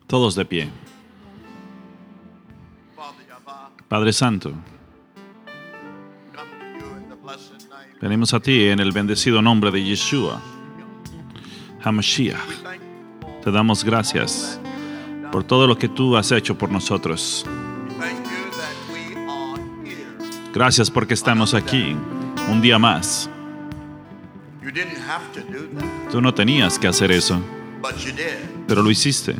Todos de pie. Padre Santo, venimos a ti en el bendecido nombre de Yeshua, HaMashiach. Te damos gracias por todo lo que tú has hecho por nosotros. Gracias porque estamos aquí un día más. Tú no tenías que hacer eso, pero lo hiciste.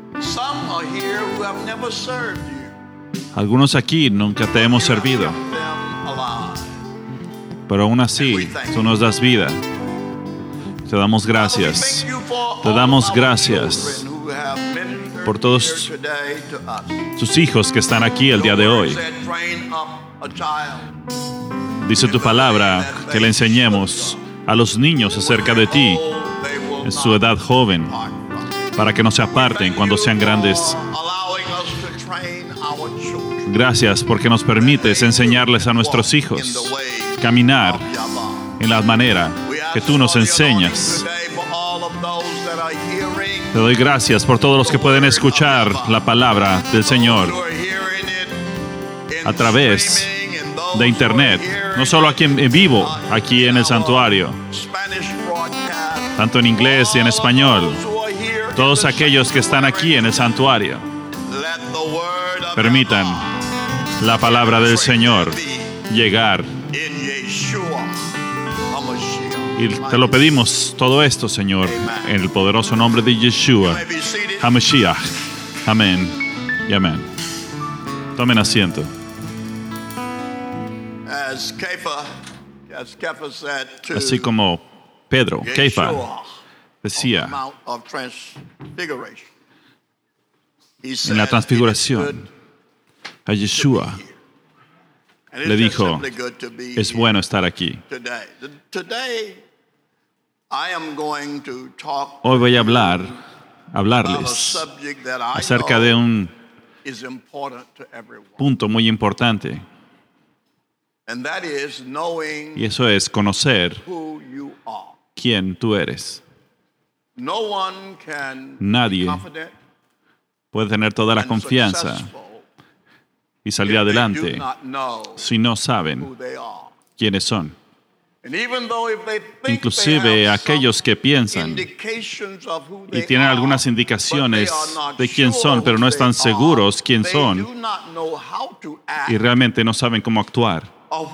Algunos aquí nunca te hemos servido, pero aún así tú nos das vida. Te damos gracias. Te damos gracias por todos tus hijos que están aquí el día de hoy. Dice tu palabra que le enseñemos a los niños acerca de ti en su edad joven, para que no se aparten cuando sean grandes. Gracias porque nos permites enseñarles a nuestros hijos caminar en la manera que tú nos enseñas. Te doy gracias por todos los que pueden escuchar la palabra del Señor a través de internet, no solo aquí en vivo, aquí en el santuario, tanto en inglés y en español. Todos aquellos que están aquí en el santuario, permitan la palabra del Señor llegar. Y te lo pedimos todo esto, Señor, en el poderoso nombre de Yeshua, HaMashiach. Amén y amén. Tomen asiento. Así como Pedro, Kefa, decía en la transfiguración, a Yeshua le dijo, es bueno estar aquí. Hoy voy a hablarles acerca de un punto muy importante. Y eso es conocer quién tú eres. Nadie puede tener toda la confianza y salir adelante si no saben quiénes son. Inclusive aquellos que piensan y tienen algunas indicaciones de quién son, pero no están seguros quién son y realmente no saben cómo actuar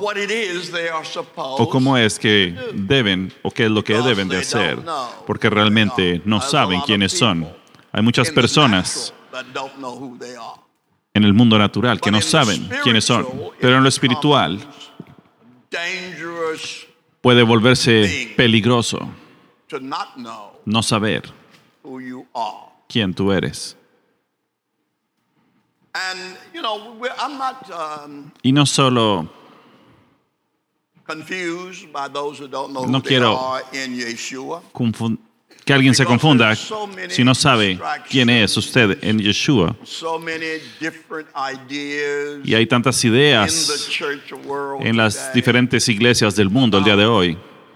o cómo es que deben o qué es lo que deben de hacer, porque realmente no saben quiénes son. Hay muchas personas en el mundo natural que no saben quiénes son, pero en lo espiritual puede volverse peligroso no saber quién tú eres. Y no solo, no quiero que alguien se confunda si no sabe quién es usted en Yeshua. Y hay tantas ideas en las diferentes iglesias del mundo el día de hoy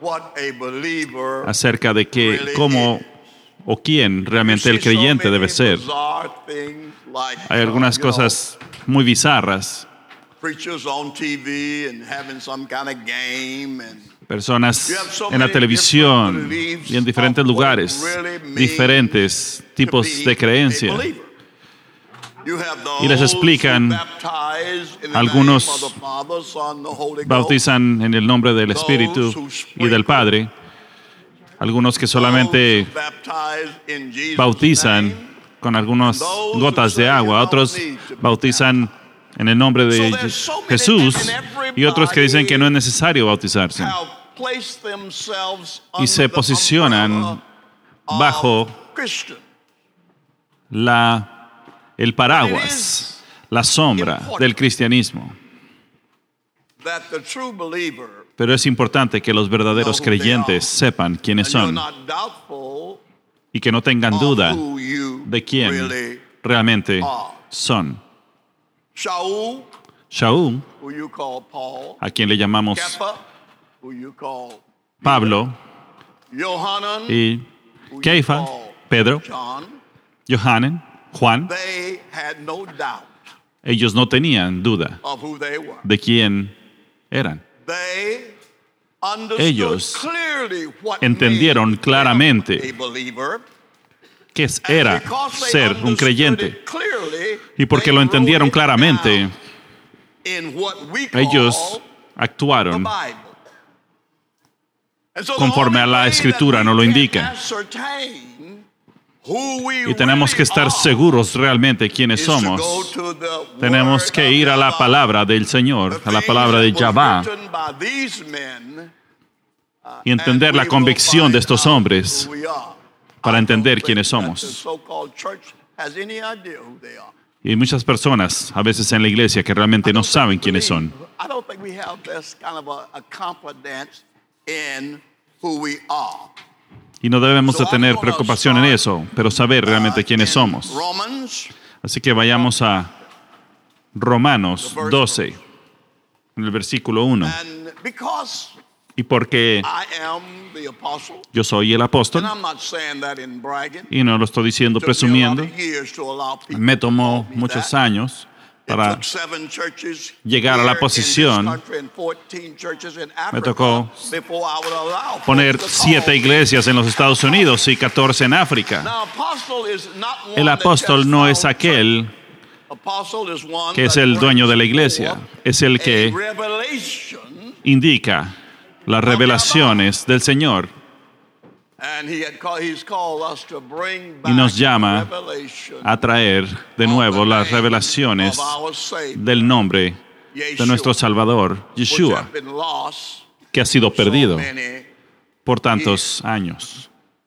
acerca de cómo o quién realmente el creyente debe ser. Hay algunas cosas muy bizarras. Personas en la televisión y en diferentes lugares, diferentes tipos de creencia. Y les explican, algunos bautizan en el nombre del Espíritu y del Padre, algunos que solamente bautizan con algunas gotas de agua, otros bautizan en el nombre de Jesús y otros que dicen que no es necesario bautizarse. Y se posicionan bajo el paraguas, la sombra del cristianismo. Pero es importante que los verdaderos creyentes sepan quiénes son y que no tengan duda de quién realmente son. Shaul, a quien le llamamos Pablo, y Kefa, Pedro, Yohanan, Juan, they had no doubt ellos no tenían duda of who they were. de quién eran. They understood Ellos clearly what entendieron made them claramente a believer. qué And era because they ser un understood creyente. it clearly, Y porque they lo entendieron wrote it claramente, down in what we call ellos the actuaron Bible. And so the conforme a only la way Escritura that nos lo we can indica. ascertain who we Y tenemos que really estar are seguros realmente quiénes is to somos. go to the Tenemos word que of ir a la Yahweh. palabra del Señor, a la palabra de Yahvá, y entender la convicción de estos hombres para entender quiénes somos. Y hay muchas personas, a veces en la iglesia, que realmente no saben quiénes son. Y no debemos de tener preocupación en eso, pero saber realmente quiénes somos. Así que vayamos a Romanos 12, en el versículo 1. Y porque yo soy el apóstol, y no lo estoy diciendo presumiendo, me tomó muchos años para llegar a la posición. Me tocó poner 7 iglesias en los Estados Unidos y 14 en África. El apóstol no es aquel que es el dueño de la iglesia, es el que indica las revelaciones del Señor. Y nos llama a traer de nuevo las revelaciones del nombre de nuestro Salvador, Yeshua, que ha sido perdido por tantos años.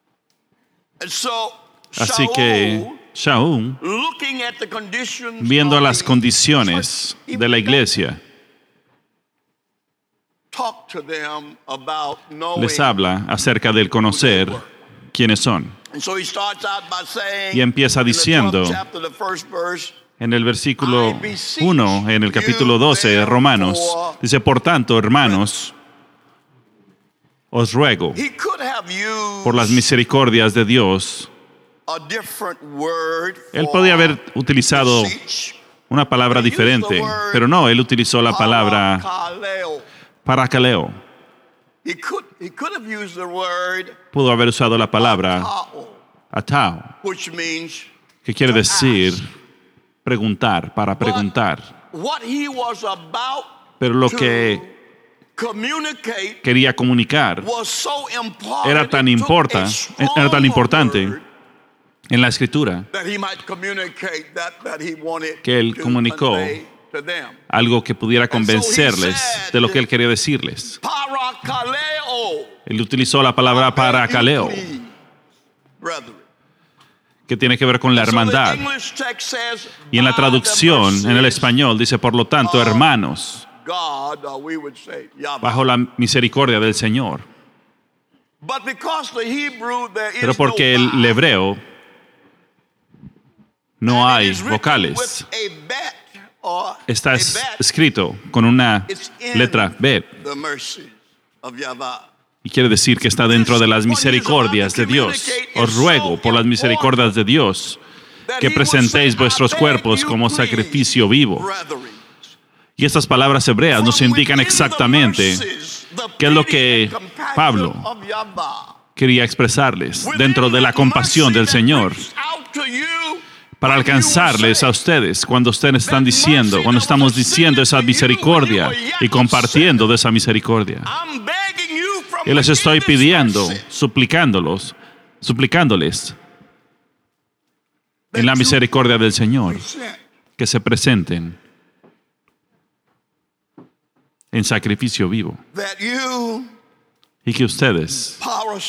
Así que Shaul, viendo las condiciones de la iglesia, les habla acerca del conocer quiénes son. Y empieza diciendo en el versículo 1, en el capítulo 12 de Romanos, dice: por tanto, hermanos, os ruego por las misericordias de Dios. Él podía haber utilizado una palabra diferente, pero no, él utilizó la palabra parakaleo. Pudo haber usado la palabra atao, que quiere decir preguntar, para preguntar. Pero lo que quería comunicar era tan importante en la Escritura que él comunicó algo que pudiera convencerles de lo que él quería decirles. Él utilizó la palabra parakaleo, que tiene que ver con la hermandad. Y en la traducción, en el español, dice: por lo tanto, hermanos, bajo la misericordia del Señor. Pero porque el hebreo no hay vocales, está escrito con una letra Bet, y quiere decir que está dentro de las misericordias de Dios. Os ruego por las misericordias de Dios que presentéis vuestros cuerpos como sacrificio vivo. Y estas palabras hebreas nos indican exactamente qué es lo que Pablo quería expresarles dentro de la compasión del Señor, para alcanzarles a ustedes cuando ustedes están diciendo, cuando estamos diciendo esa misericordia y compartiendo de esa misericordia. Y les estoy pidiendo, suplicándoles en la misericordia del Señor, que se presenten en sacrificio vivo. Y que ustedes,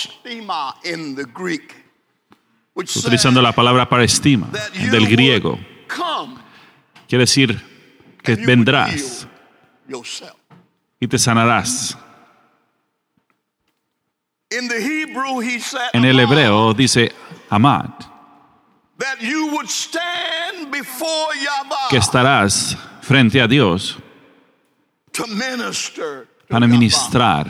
utilizando la palabra parestima del griego, quiere decir que vendrás y te sanarás. En el hebreo dice amad, que estarás frente a Dios para ministrar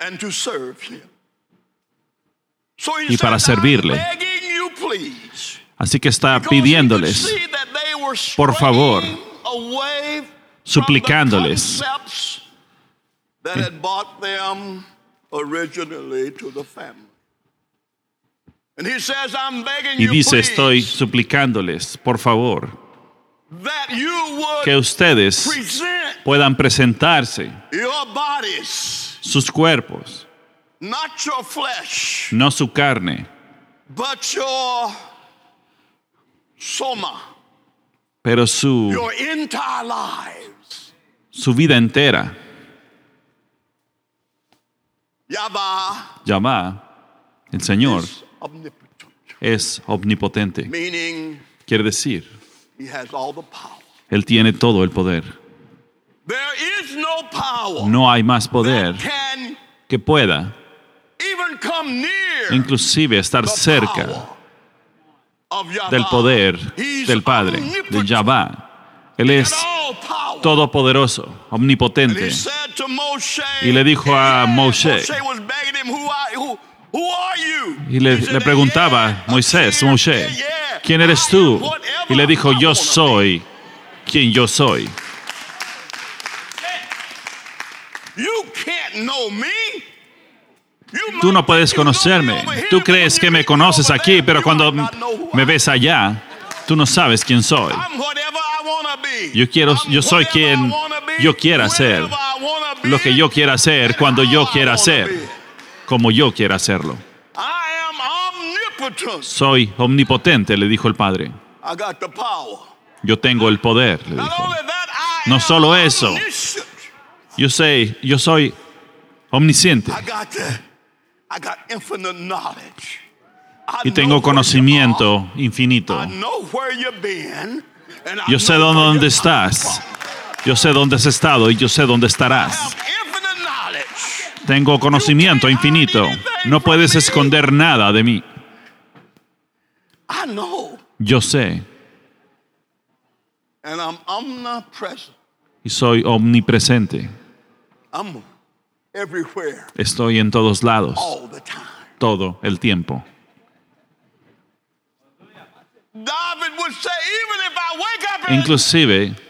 y para servirle. Así que está Because he could pidiéndoles, see that they were por favor, straying away suplicándoles. from the concepts that had brought them originally to the family. And he says, I'm begging Y you, dice, please, estoy suplicándoles, por favor, that you would que ustedes present puedan presentarse your bodies, sus cuerpos, not your flesh, no su carne, but your soma, pero su your entire lives. vida entera. Yahweh Yahvá, el Señor, is omnipotent, es omnipotente. meaning Quiere decir, he has all the power. Él tiene todo el poder. There is no power No hay más poder that can que pueda, even come near inclusive estar the cerca power of Yahweh. del poder He's del Padre, de omnipotent, Yahvá. Él es all power. todopoderoso, And omnipotente. he said to Moshe, Y le dijo a Moshe, Moshe was begging him, who are you? y le preguntaba, Moisés, Moshe, ¿quién eres tú? Y le dijo, yo soy quien yo soy. You can't know me. Tú no puedes conocerme. Tú crees que me conoces aquí, pero cuando me ves allá, tú no sabes quién soy. Yo soy quien yo quiera ser, lo que yo quiera hacer, cuando yo quiera hacer, como yo quiera hacerlo. Soy omnipotente, le dijo el Padre. Yo tengo el poder, le dijo. No solo eso, yo soy omnisciente y tengo conocimiento infinito. Yo sé dónde estás, yo sé dónde has estado y yo sé dónde estarás. Tengo conocimiento infinito. No puedes esconder nada de mí. Yo sé y soy omnipresente. Estoy en todos lados, todo el tiempo. Inclusive,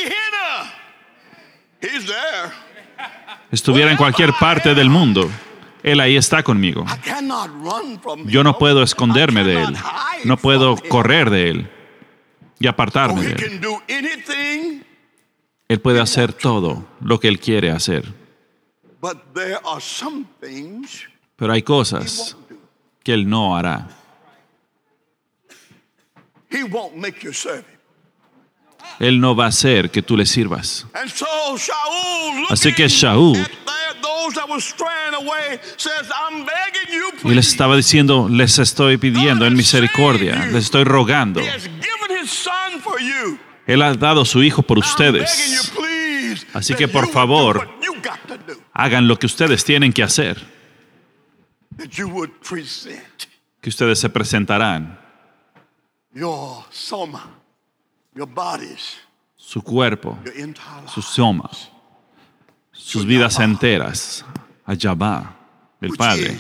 estuviera en cualquier parte del mundo, Él ahí está conmigo. Yo no puedo esconderme de Él, no puedo correr de Él y apartarme de Él. Él puede hacer todo lo que Él quiere hacer. Pero hay cosas que Él no hará. Él no va a hacer que tú le sirvas. Así que Shaul, y les estaba diciendo, les estoy pidiendo en misericordia, les estoy rogando. Él ha dado su hijo por ustedes. Así que por favor, hagan lo que ustedes tienen que hacer. Que ustedes se presentarán. Su cuerpo, su soma, sus vidas enteras a Yahvá, el Padre.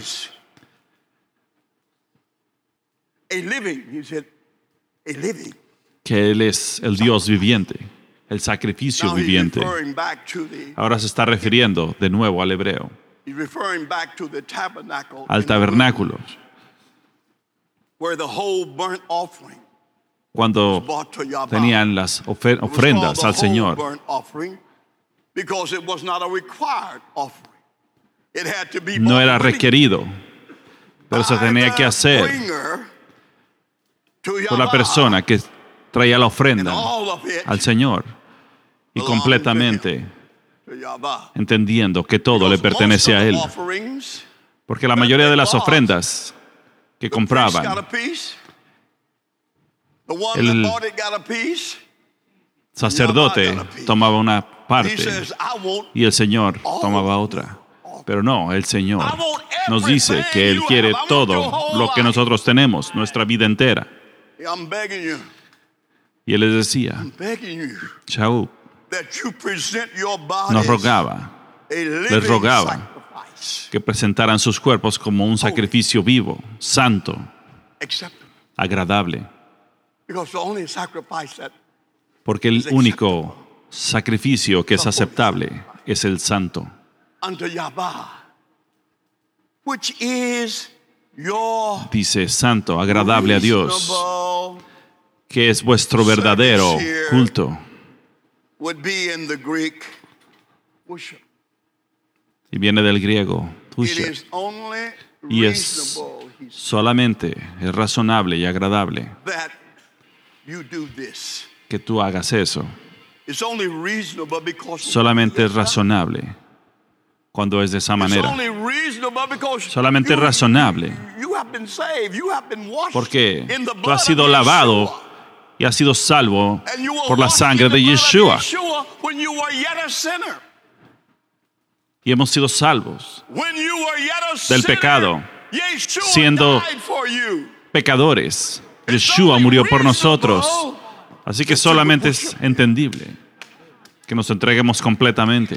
Que Él es el Dios viviente, el sacrificio viviente. Ahora se está refiriendo de nuevo al hebreo, al tabernáculo, cuando tenían las ofrendas al Señor. No era requerido, pero se tenía que hacer por la persona que traía la ofrenda al Señor y completamente entendiendo que todo le pertenece a Él. Porque la mayoría de las ofrendas que compraban, el sacerdote tomaba una parte y el Señor tomaba otra. Pero no, el Señor nos dice que Él quiere todo lo que nosotros tenemos, nuestra vida entera. Y Él les decía, Shaul, les rogaba que presentaran sus cuerpos como un sacrificio vivo, santo, agradable. Because the only sacrifice that Porque el único sacrificio que es aceptable es el santo, unto Yahweh, which is your dice santo, agradable a Dios, reasonable, que es vuestro verdadero culto. would be in the Greek worship. Y viene del griego, It tushia, is only y es reasonable, he said, solamente, es razonable y agradable that you do this. que tú hagas eso. It's only reasonable because Solamente es razonable cuando es de esa It's manera. only reasonable because Solamente you- razonable. You have been saved. You have been washed Porque in the tú blood has sido of lavado Yeshua. y has sido salvo And you were por la washed sangre in the de blood of Yeshua. Yeshua when you were yet a sinner. Y hemos sido salvos, When you were yet a del sinner, pecado, Yeshua siendo died for you. pecadores. It's Yeshua only murió por nosotros. reasonable. Así que solamente es entendible que nos entreguemos completamente.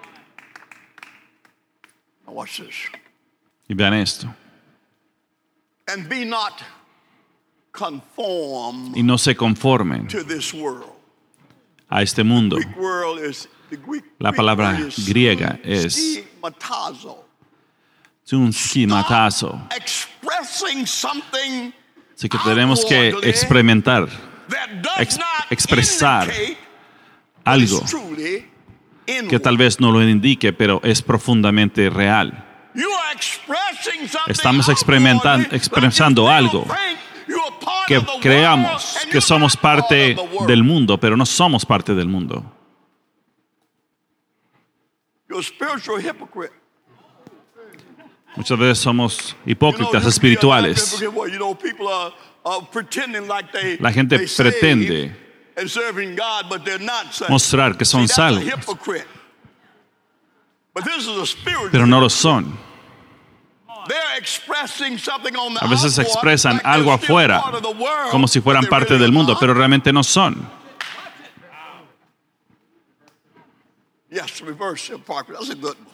Now watch this. Y vean esto. And be not conformed Y no se conformen to this world. a este mundo. The Greek La palabra word is griega es stigmatazo, Es un schematazo. expressing something Así que tenemos que outwardly experimentar, that does not expresar indicate algo what is truly inward. que tal vez no lo indique, pero es profundamente real. You are expressing something Estamos outwardly expresando that you algo think you are part que of the world creamos and que you're somos not part parte of the world. del mundo, pero no somos parte del mundo. You're a spiritual hypocrite. Muchas veces somos You know, hipócritas you espirituales. feel like well, you know, people are pretending like La gente they saved pretende and serving God, but they're not saved. mostrar que son See, that's a salvos, hypocrite. But this is a spiritual pero no lo hypocrite. son. They're expressing something on the A veces outward, expresan like algo they're still afuera, part of the world, como si fueran but they parte really del mundo, are pero not. realmente no son. Yes, reverse hypocrisy. That's a good one.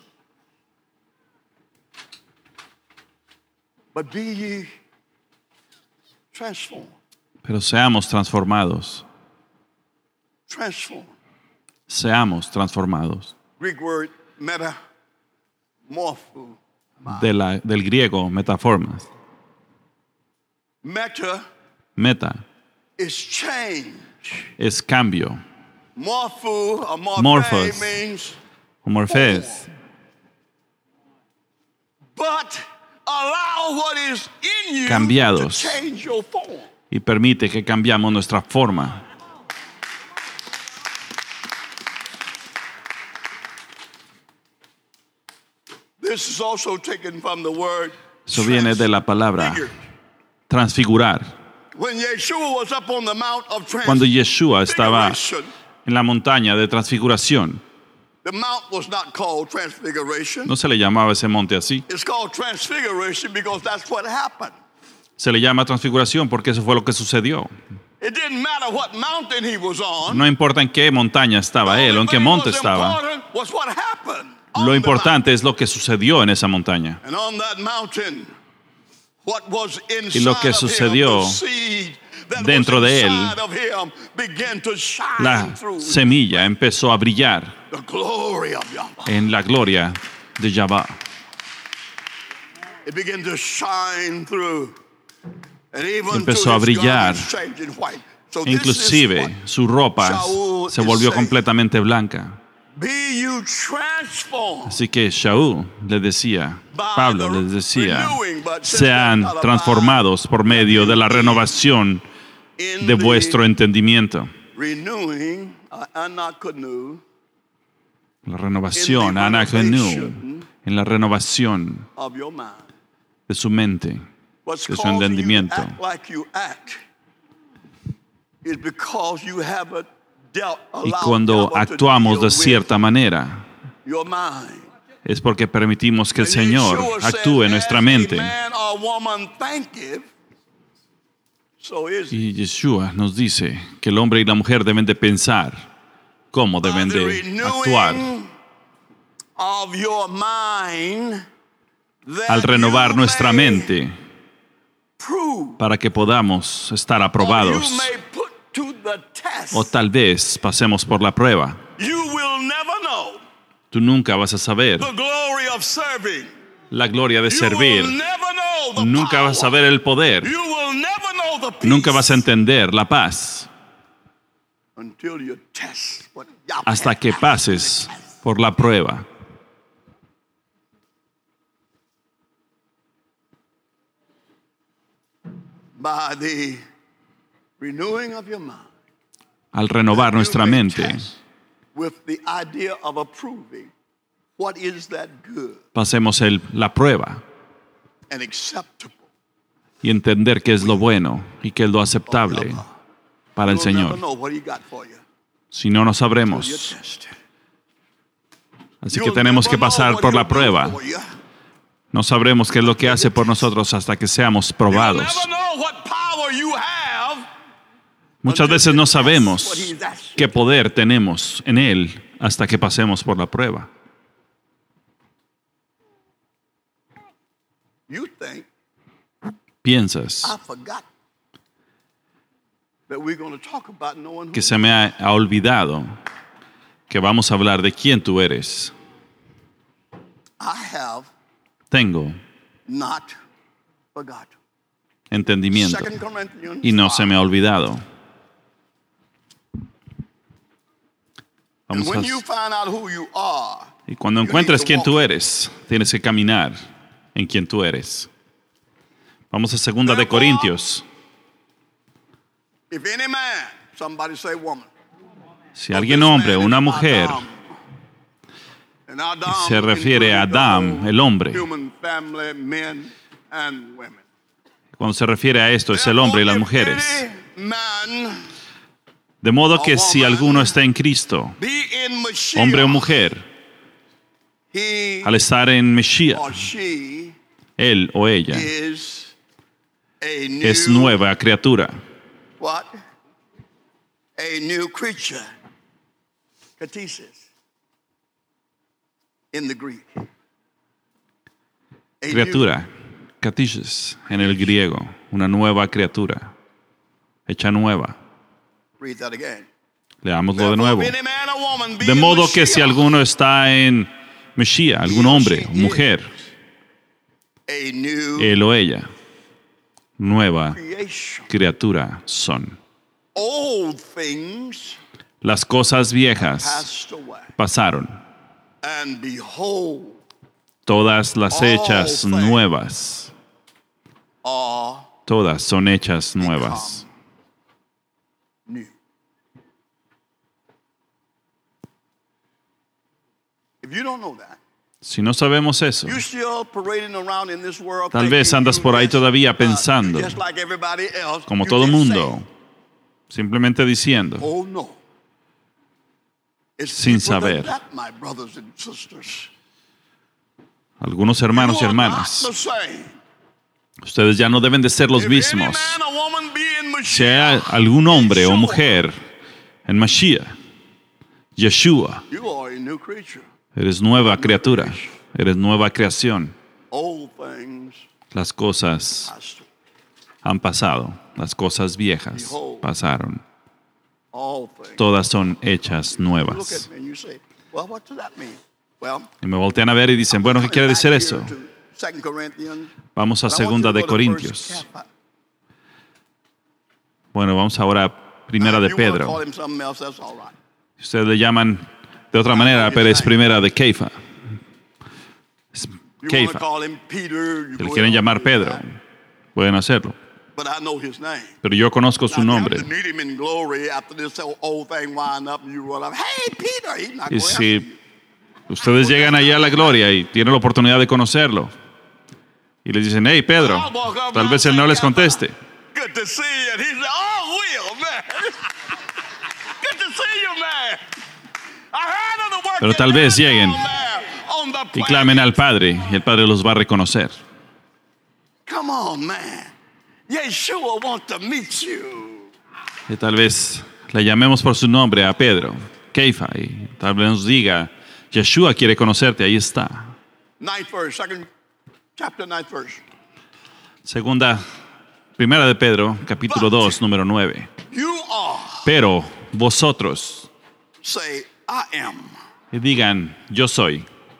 But be ye transformed. Pero seamos transformados. Transformed. Seamos transformados. Greek word metamorpho. Del griego, metaformas. Meta Meta is change. es cambio. Morpho or morphe Morphos. means O morfés. but allow what is in you Cambiados. to change your form. Y permite que cambiamos nuestra forma. This is also taken from the word Eso viene de la palabra transfigured. transfigurar. When Yeshua was up on the Mount of Cuando Yeshua estaba Transfiguration, en la montaña de transfiguración, the mount was not called Transfiguration. no se le llamaba ese monte así. It's called Transfiguration because that's what happened. Se le llama transfiguración porque eso fue lo que sucedió. It didn't matter what mountain he was on. No importa en qué montaña estaba él o en qué monte estaba. Was what happened on Lo the importante es lo que sucedió en esa montaña. mountain. And on that mountain, what was Y lo que inside of sucedió him, the seed that dentro was de él, inside of him began to shine La through semilla empezó a brillar the glory of Yahweh. en la gloria de Yahweh. It began to shine through. And even Empezó to a his brillar. garments changing white. So this is Inclusive what su ropa Shaul se is volvió saying. completamente blanca. Be you transformed Así que Shaul le decía, Pablo les decía, renewing, but since sean that's not transformados por medio de la renovación in de the vuestro entendimiento. renewing, anakonu, La renovación, in the anakenu, renovation en la renovación of your mind. de su mente, What's de su causing you to entendimiento. act like you act is because you haven't dealt Y allowed cuando devil to actuamos deal de with cierta manera, your mind. es porque permitimos que el And Señor Yeshua said, actúe en nuestra mente. As a man or woman thinketh, so is he. Y Yeshua nos dice que el hombre y la mujer deben de pensar cómo deben By the de actuar. renewing of your mind, that Al renovar you nuestra may mente prove, para que podamos estar or aprobados you may the test, O tal vez pasemos por la prueba. you will never know Tú nunca vas a saber the glory of serving. la gloria de You servir. will never know the Nunca vas a power. ver el poder. You will never know the peace Nunca vas a entender la paz until you test what Yahweh hasta que has. pases por la prueba. By the renewing of your mind. Al renovar You nuestra may mente, test with the idea of approving what is that good pasemos la prueba and acceptable. y entender qué es lo bueno y qué es lo aceptable para el You'll never Señor. know what he got for you Si no, no till you sabremos. test it. Así que You'll tenemos que never know pasar what por he'll la do prueba. for you. No sabremos qué es lo que hace por nosotros hasta que seamos You'll probados. never know what power you have Muchas until veces you no test sabemos what he's asked you. qué poder tenemos en Él hasta que pasemos por la prueba. You think Piensas I forgot that we're going to talk about knowing who que se me ha olvidado que vamos a hablar de quién tú eres. I have Tengo not forgotten. entendimiento 2 Corinthians y no se me ha olvidado. And Vamos when a- you find out who you are, y cuando you encuentres need to quién walk tú eres, tienes que caminar en quién tú eres. Vamos a 2 de Corintios. if any man, somebody say woman. Si alguien hombre o una mujer And Adam se refiere a includes the Adán, whole el hombre. human family, men and women. Cuando se refiere a esto es el hombre y las mujeres. If any man De modo que si alguno está en Cristo, be in Mashiach, hombre o mujer, he al estar en Mesías, or she él o ella is a new, es nueva criatura. what? A new creature. Katesis. In the Greek. A Criatura, katishis, en el griego, una nueva criatura, hecha nueva. New, read that again. Leámoslo de nuevo. If any man or woman be De in modo que si Mashiach, alguno está en Mesías, algún hombre o mujer, a new él o ella, nueva creation. criatura son. Old things Las cosas viejas passed away, pasaron, and behold, todas las hechas nuevas, are todas son hechas nuevas. new. If you don't know that, Si no sabemos eso, you're still parading around in this world. tal vez thinking andas you por ahí just, todavía pensando, just like everybody else, como you todo just mundo, saying, simplemente diciendo, oh no. It's Sin deeper than saber. that, my brothers and sisters. algunos hermanos y You are not hermanas, the same. ustedes ya no deben de ser los If any mismos. man or woman be in Si hay Mashiach, algún hombre o Yeshua, mujer en Mashiach, Yeshua, you are a new creature. eres nueva criatura, eres nueva creación. Old things Las cosas passed away. han pasado, las cosas viejas pasaron, All things. todas son hechas You look nuevas. at me and you say, well, what does that mean? Well, Y me voltean a ver y dicen, bueno, ¿qué quiere decir eso? 2 Corinthians. Vamos a But I want you segunda to de go to Corintios. 1 Cap. Bueno, vamos ahora a primera de If you wanna Pedro. call him something else, that's all right. Ustedes le llaman de otra manera, pero es primera de Keifa. Es You want Keifa. to call him Peter. You Si le go quieren ahead llamar and do Pedro, that. pueden hacerlo. But I know his name. Pero yo conozco su Now, nombre. to meet him in glory after this whole thing wind up and you run up, hey, Peter, he's not Y going to si ustedes llegan allá a la gloria y tienen la oportunidad de conocerlo, y les dicen, hey, Pedro, tal vez él no les conteste. Good to see you. And he said, oh, Will, man. Good to see you, man. I heard of the work Pero you're tal vez doing lleguen down there on the Y planet. clamen al Padre, y el Padre los va a reconocer. Come on, man. Yeshua wants to meet you. Y tal vez le llamemos por su nombre a Pedro, Keifa, y tal vez nos diga, Yeshua quiere conocerte, ahí está. Ninth verse, second chapter, ninth verse. Primera de Pedro, capítulo 2, número 9. You are Pero vosotros, say, I am y digan, yo soy.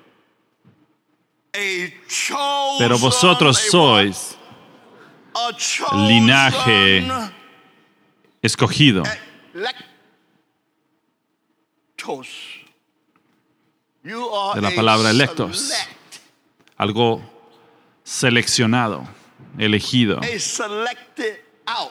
a chosen, Pero vosotros sois a chosen linaje escogido. electos. You are De la a palabra electos. select, Algo seleccionado, elegido. a selected out.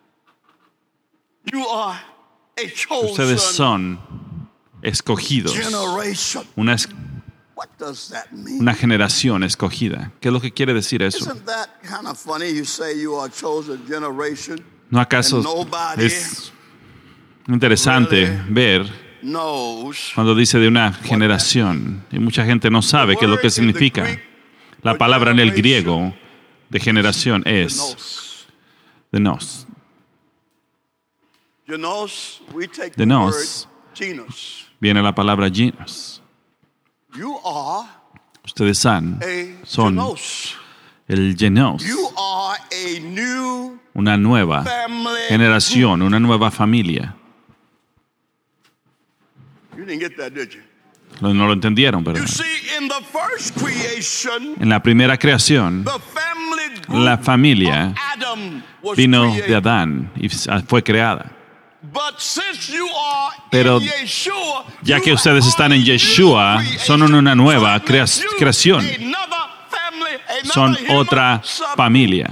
You are a chosen Ustedes son escogidos. generation. Una, What does that mean? una generación escogida. ¿Qué es lo que quiere decir eso? Isn't that kind of funny? You say you are a chosen generation. ¿No acaso And nobody es interesante ver knows. cuando dice de una generación? Y mucha gente no sabe qué es lo que significa. La palabra en el griego de generación es Genos. denos. Genos, we take the Denos. word genus. Viene la palabra genos. You are Ustedes son a son genos. el genos, You are a new una nueva family. generación, una nueva familia. You didn't get that, did you? No lo entendieron, You ¿verdad? see, in the first creation, En la primera creación, the family group la familia of Adam was vino created. de Adán y fue creada. But since you are Pero in Yeshua, ya que you ustedes are están en a new Yeshua, son creation. una nueva So it makes you creación. another family, another Son human otra sub- familia.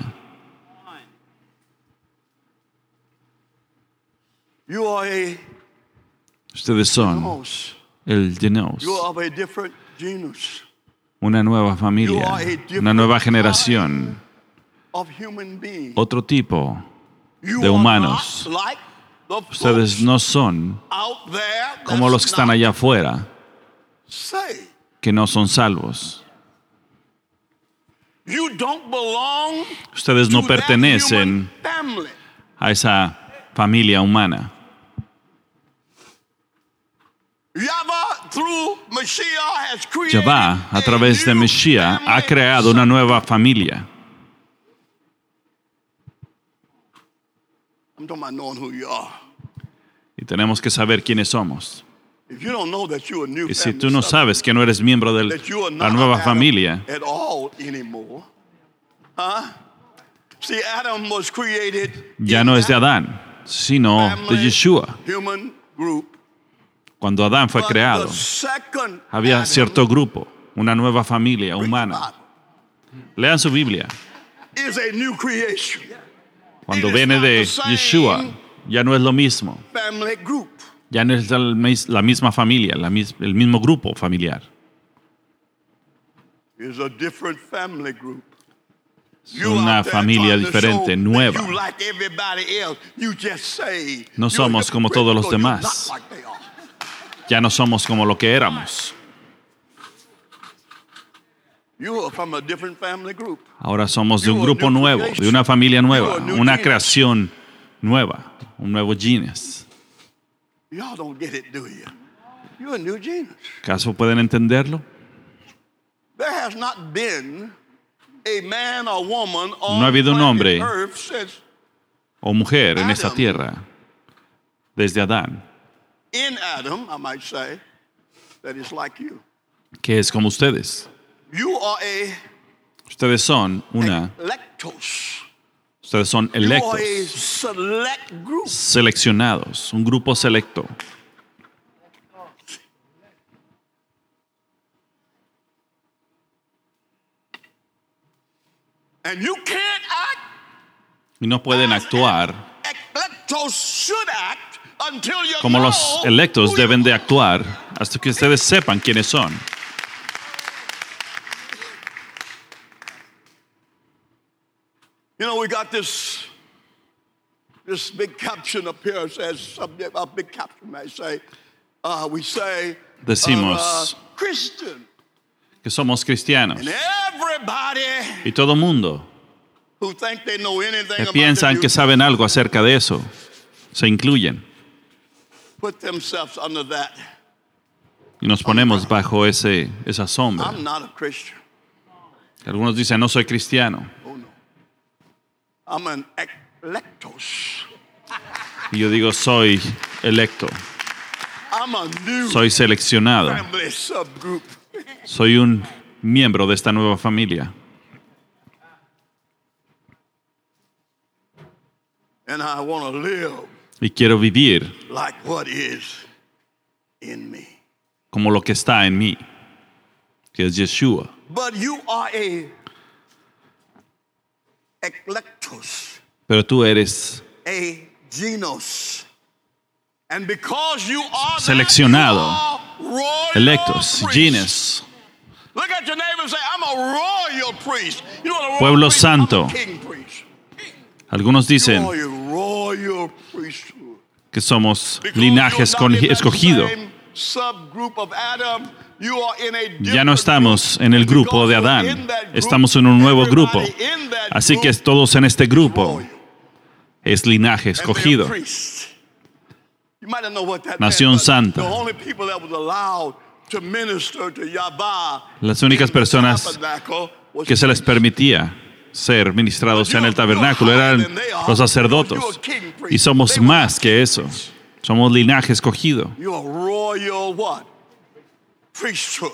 You are a Ustedes son genos. el genos, You are of a different genus una nueva familia, una nueva generación, of human beings. otro tipo You de are humanos. not like the Ustedes folks no son out there como los que están allá afuera, say. que no son salvos. You don't belong Ustedes no to that pertenecen human family. a esa familia humana. Yahweh, through Mashiach, has created Jehová, a través de new Mesías, ha family. creado una nueva familia. I'm talking about knowing who you are. Y tenemos que saber quiénes somos. If you don't know that you're a new Y si family, tú no sabes que no eres miembro de that you are la not nueva Adam familia, at all anymore. Huh? See, Adam was created ya in no es de that Adán, sino de family Yeshua. human group. Cuando Adán fue But creado, the second había Adam, cierto grupo, una nueva familia read the humana. Bible, Lean su Biblia. is a new creation. Cuando It is viene not de the same Yeshua, ya no es lo mismo. family group. Ya no es la misma familia, el mismo grupo familiar. Is a different family group. Es una familia diferente, nueva. No somos como todos los demás. Ya no somos como lo que éramos. Ahora somos de un grupo nuevo, de una familia nueva, una creación nueva, un nuevo genes. ¿Acaso pueden entenderlo? No ha habido un hombre o mujer en esta tierra desde Adán in Adam, I might say, that is like you. que es como ustedes. You are Ustedes son electos. ustedes son You are a electos, select group. seleccionados, un grupo selecto. And you can't act Y no pueden actuar electos should act until you como know los electos who deben you de are. actuar hasta que ustedes sepan quiénes son. You know, we got this big caption up here. It says something, a big caption may say, we say, Decimos Christian. que somos cristianos And everybody y todo mundo who think they know anything que about piensan the que New saben algo acerca de eso se incluyen put themselves under that. y nos ponemos bajo esa sombra. I'm not a Christian. Algunos dicen no soy cristiano, Oh no. I'm an electos. Y yo digo, soy electo. I'm a new Soy seleccionado. family subgroup. Soy un miembro de esta nueva familia. And I want to live Y quiero vivir like what is in me. como lo que está en mí, que es Yeshua. But you are a eklektos, Pero tú eres a genos. And because you are seleccionado, that, you are royal electos, priest. genes, Look at your neighbor and say, I'm a royal priest. You know what a royal Pueblo priest is? santo. I'm a king priest. Algunos dicen You are a royal priesthood. que somos Because linaje you're not in that escogido. same subgroup of Adam, you are in a Ya no different estamos group. en el grupo de Because Adán, you're in that group, estamos en un nuevo grupo. everybody in that Así que group todos en este grupo royal. es linaje And they're escogido. priests. You might not know what that Nación meant, but santa. the only people that was allowed to minister to Yahweh Las únicas in the personas tabernacle was que se les permitía ser ministrados en el tabernáculo eran los sacerdotes. Y somos más que eso. Somos linaje escogido. You're a royal what? Priesthood.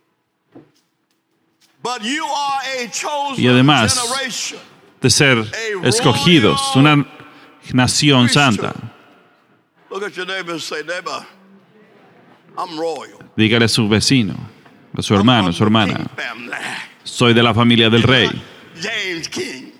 But you are a chosen Y además, generation. De ser escogidos, una nación santa. Look at your neighbor and say, neighbor, I'm royal. Dígale a su vecino, a su hermano, a su hermana, King family. soy de la familia del rey. James King.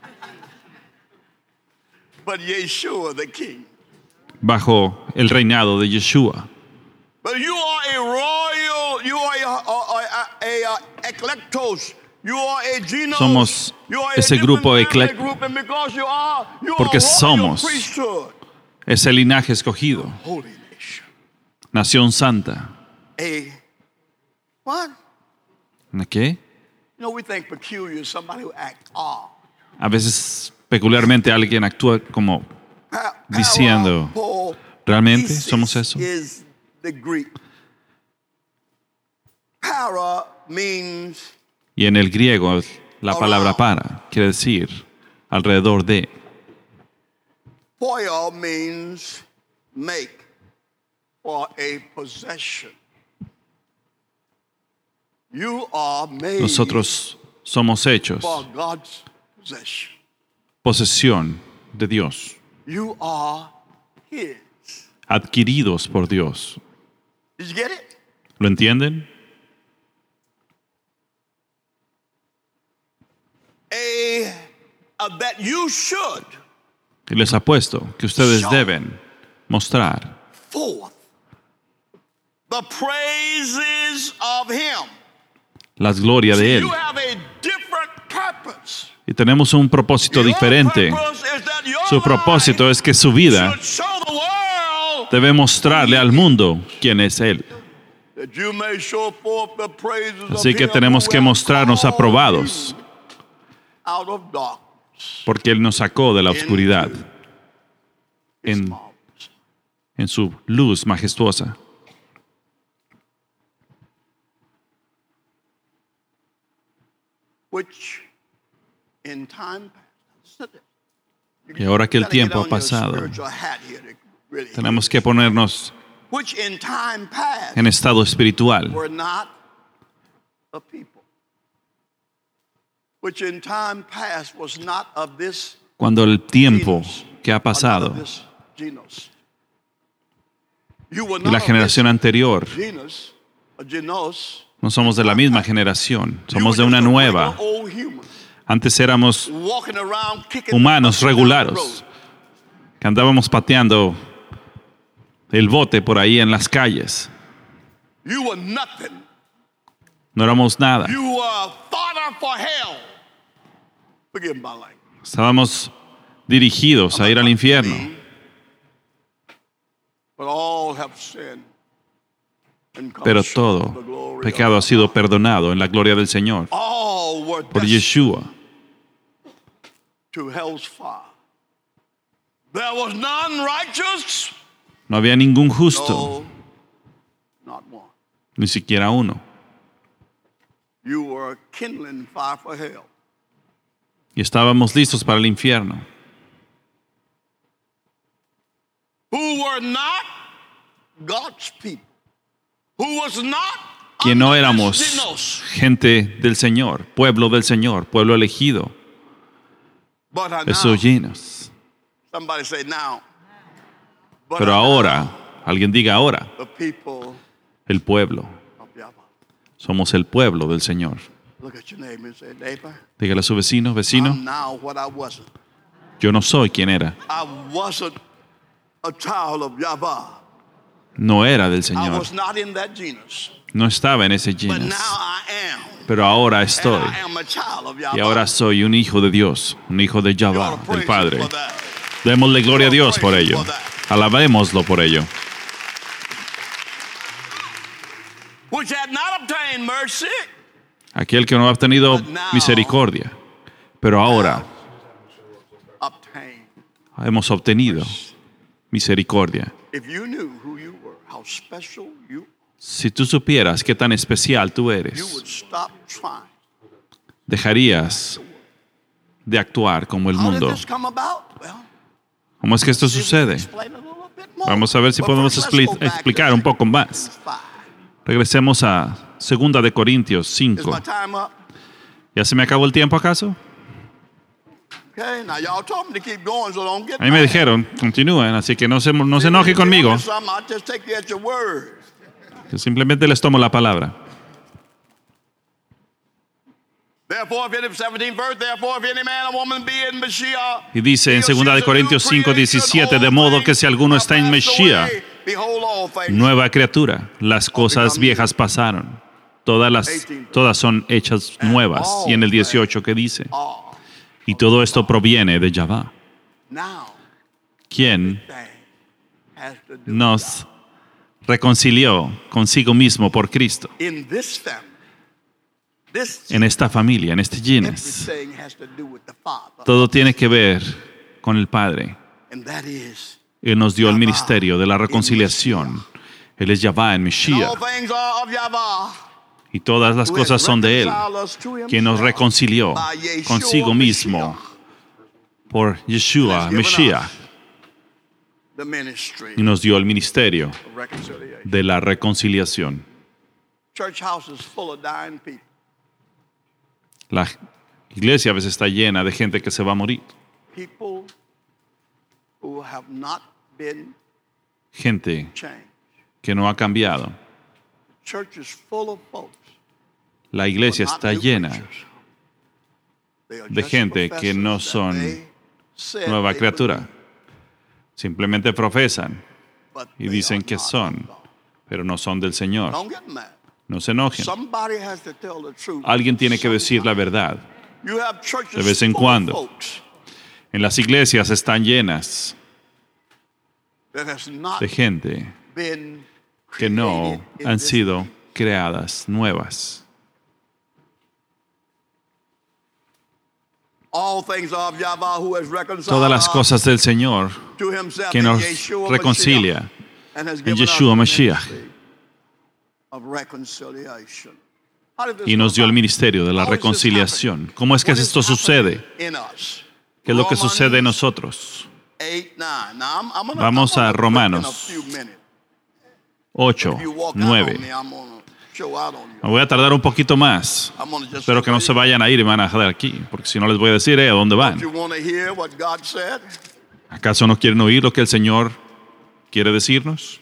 But Yeshua the King. Bajo el reinado de Yeshua. But you are a royal, you are a eklektos, you are a genos, Somos you are a ese different grupo family eclec- group, and because you are Porque a royal somos priesthood, ese linaje escogido. holy nation. Nación santa. A what? ¿A qué? You know, we think peculiar is somebody who acts odd. A veces peculiarmente alguien actúa como diciendo, ¿realmente somos eso? Is the Greek. Para means Y en el griego la palabra para quiere decir alrededor de. poio means make or a possession. You are made Nosotros somos hechos for God's possession. posesión de Dios, You are His. adquiridos por Dios. Did you get it? ¿Lo entienden? That you should Y les apuesto que ustedes deben mostrar forth the praises of Him. la gloria de Él. You have a different purpose. Y tenemos un propósito diferente. Your purpose is that your Su propósito es que su vida life should show the world debe mostrarle al mundo quién es Él. that you may show forth the praises Así of que Him tenemos who que hath mostrarnos called aprobados, you out of darkness porque Él nos sacó de la oscuridad into His en, marvelous. en su luz majestuosa. Which in time past. Y ahora que el Gotta get tiempo ha on your pasado, spiritual hat here to really tenemos que ponernos which in time past en estado espiritual, were not a people. Which in time past was not of this cuando el tiempo genus, que ha or not pasado of this genus. You were y not la of generación this anterior, genus, a genos. no somos de la misma generación, You somos de were una just a nueva. regular old human, Antes éramos walking around kicking humanos the bucket down the regulares, road. que andábamos pateando el bote por ahí en las calles. You were nothing. No éramos nada. You were fodder for hell. Forgive my language. Estábamos dirigidos a ir al infierno. But all have sinned and come Pero short todo of the glory of pecado ha God. sido perdonado en la gloria del Señor All were por destined Yeshua. to hell's fire. There was none righteous, No había ningún justo, no, not one. ni siquiera uno. You were kindling fire for hell. Y estábamos listos para el infierno. were not God's people, who was not que no under éramos his dinos. gente del Señor, pueblo elegido, But esos now, llenos. somebody say now. But Pero ahora, alguien diga ahora, the people el pueblo. of Yahweh. Somos el pueblo del Señor. Look at your neighbor and say, neighbor, Dígale a su vecino, vecino, I'm now what I wasn't. yo no soy quien era. I wasn't a child of Yahweh. No era del I Señor. was not in that genus. No estaba en ese But genus. now I am. Pero ahora And estoy. I am a child of Yahweh. Y ahora soy un hijo de Dios, un hijo de You ought Yahweh, to del praise Padre. him for that. Démosle gloria a Dios por ello. Alabémoslo por ello. Which had not obtained mercy, Aquel que no ha obtenido misericordia. Pero ahora obtained. hemos obtenido misericordia. If you knew who you were, how special you, Si tú supieras qué tan especial tú you eres, would stop trying. dejarías de actuar como el How did mundo. this come about? Well, ¿Cómo es que esto see if we sucede? can explain a little bit more. Vamos a ver si But podemos first, let's go back explicar to un poco más. 5. Regresemos a 2 de Corintios Is 5. my time up? ¿Ya se me acabó el tiempo acaso? Okay, now y'all told me to keep going, so don't get A mí me mad. dijeron, continúen, así que no se enoje If you conmigo. want something, I'll just take you at your word. Yo simplemente les tomo la palabra. Therefore, if any 17th verse, therefore, if any man or woman be in Mashiach, Y dice en he or she 2 de is a Corintios new 5:17, creation, de all modo que things si alguno está en are passed Mashiach, away. Behold, all things nueva criatura, las cosas viejas pasaron. Todas son hechas nuevas. Y en el 18 que dice, are. y todo esto proviene de Yahweh, Now, quien thing has to do nos reconcilió consigo mismo por Cristo. in this family. This En esta familia, en este Genes, everything has to do with the Father, todo tiene que ver con el Padre. and that is Él nos dio el ministerio de la reconciliación. Él es Yahweh en all Mashiach. things are of Yahweh. Y todas las who cosas has son de Él, reconciled us to quien nos himself reconcilió by Yeshua consigo mismo por Yeshua, has given Mashiach, us the ministry y nos dio el ministerio of reconciliation. de la reconciliación. Church house is full of dying people. La iglesia a veces está llena de gente que se va a morir. People who have not been Gente changed. que no ha cambiado. Church is full of folks. La iglesia who are not está new llena creatures. They are de just gente que no professors son that they said nueva they criatura. believe, Simplemente profesan but y they dicen are que not son, of God. pero no son del Señor. Don't get mad. No se enojen. Somebody has to tell the truth. Alguien tiene que decir la sometime. verdad. You have churches de vez en full of cuando. folks En las iglesias están llenas that has not de gente been que no created in han this sido creadas nuevas. all things are of Yahweh who has reconciled Todas las us cosas del Señor to himself que in nos Yeshua reconcilia Mashiach, and has en given us Yeshua the Mashiach. ministry of reconciliation. How did this Y nos dio el come about? ministerio de la How is this reconciliación. happening? ¿Cómo es que What is esto sucede? happening in us? ¿Qué es lo que Romans sucede en nosotros? 8, 9. Now, I'm gonna, Vamos I'm a gonna Romanos quick in a few minutes. 8, If you walk out 9. on me, I'm gonna show out on you. Me voy a tardar un poquito más. I'm gonna just Espero que no se vayan a ir y me van a dejar aquí, porque si no les voy a decir, ¿a dónde van? You want to hear what God said? ¿Acaso no quieren oír lo que el Señor quiere decirnos?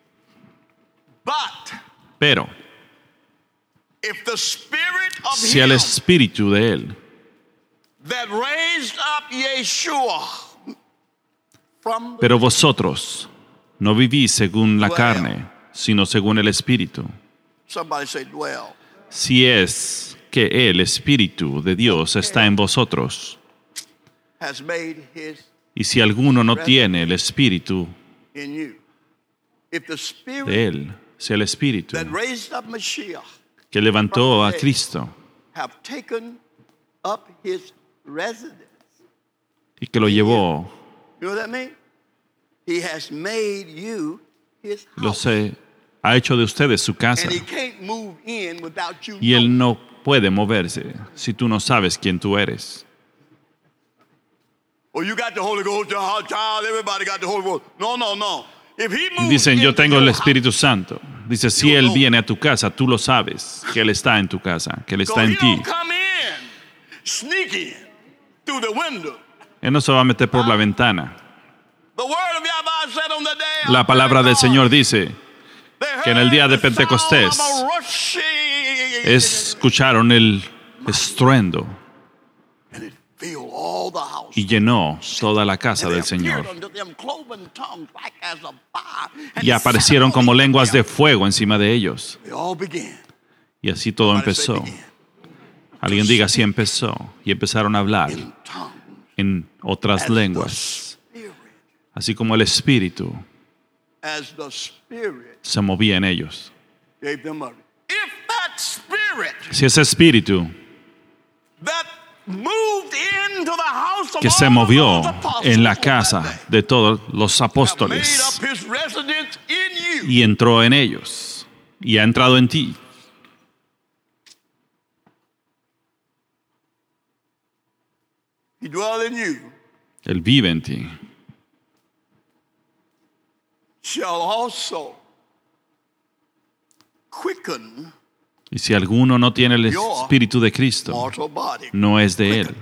But Pero if the spirit of si el him Espíritu de Él, that raised up Yeshua from the pero vosotros no vivís según la carne, sino según el Espíritu. somebody say dwell. Si es que el Espíritu de Dios está en vosotros, Has made his y si alguno no tiene el Espíritu in you. If the spirit de Él, si el Espíritu that raised up Mashiach que levantó a Cristo have taken up his residence. y que lo llevó, You know what that means? He has made you his lo house. ha hecho de ustedes su casa. And he can't move in without you Y Él knowing. no puede moverse si tú no sabes quién tú eres. Oh, you got the Holy Ghost, child. Everybody got the Holy Ghost. No, no, no. If he Y moves dicen, yo into tengo el your Espíritu Santo. Dice, si Él viene a tu casa, tú lo sabes, que Él está en tu casa, que Él house, está he en ti. don't come in, sneak in through the window. Él no se va a meter por la ventana. The word of Yahweh said on the day La of palabra del Pentecost, Señor dice they que en el día de heard the Pentecostés sound of a rushing, escucharon el estruendo and it filled all the house. y llenó toda la casa And del there appeared Señor. unto them cloven tongues like as of fire, and Y it aparecieron settled como on lenguas de them. fuego encima de ellos. They all began. Y así todo Somebody say empezó. began. Alguien diga, así empezó. Y empezaron a hablar In tongues. en otras As lenguas. the Spirit, Así como el Espíritu as the Spirit se movía en ellos. gave them utterance. If that Spirit Si ese Espíritu that moved into the house of que se all movió those apostles en la on that casa day de todos los have made apóstoles up his residence in you, y entró en ellos y ha entrado en ti, he dwell in you, Él vive en ti, shall also quicken y si alguno no tiene el Espíritu de Cristo, mortal body. no es de Él.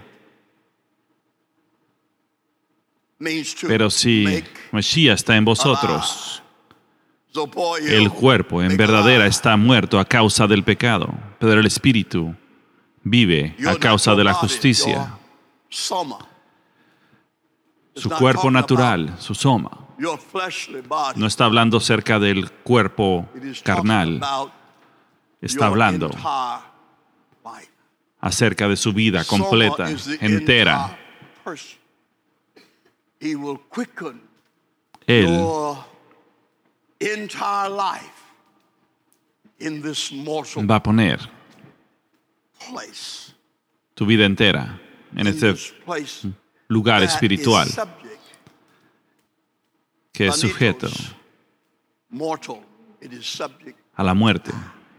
Means to Pero si make Mesías está en vosotros, Zopoio el cuerpo en make verdadera alive. está muerto a causa del pecado, pero el Espíritu vive Your a causa natural de la body, justicia. your soma, is Su not cuerpo talking natural, su soma, about your fleshly body. no está hablando acerca del cuerpo It is talking carnal, about está your hablando entire life. acerca de su vida completa, Soma is the entera. entire person. He will quicken Él your entire life in this mortal va a poner place. tu vida entera en In este this place lugar that espiritual is subject, que es sujeto thanatos, mortal, it is subject. a la muerte.